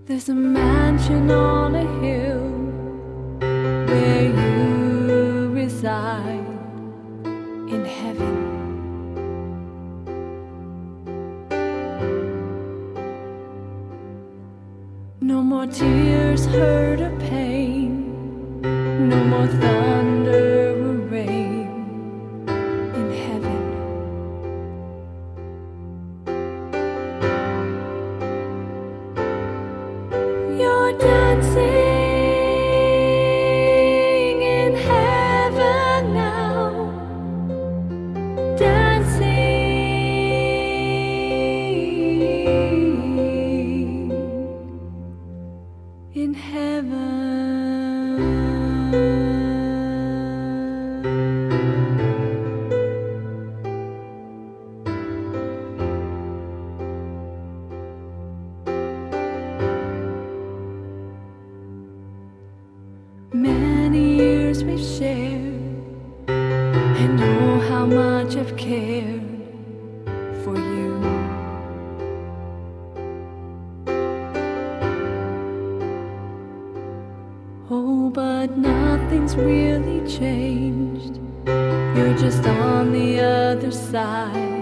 There's a mansion on a hill where you reside in heaven. No more tears, hurt, or pain. No more thunder or rain in heaven. You're dancing in heaven now. Dancing in heaven. Many years we've shared, and oh, how much I've cared for you. Oh, but nothing's really changed. You're just on the other side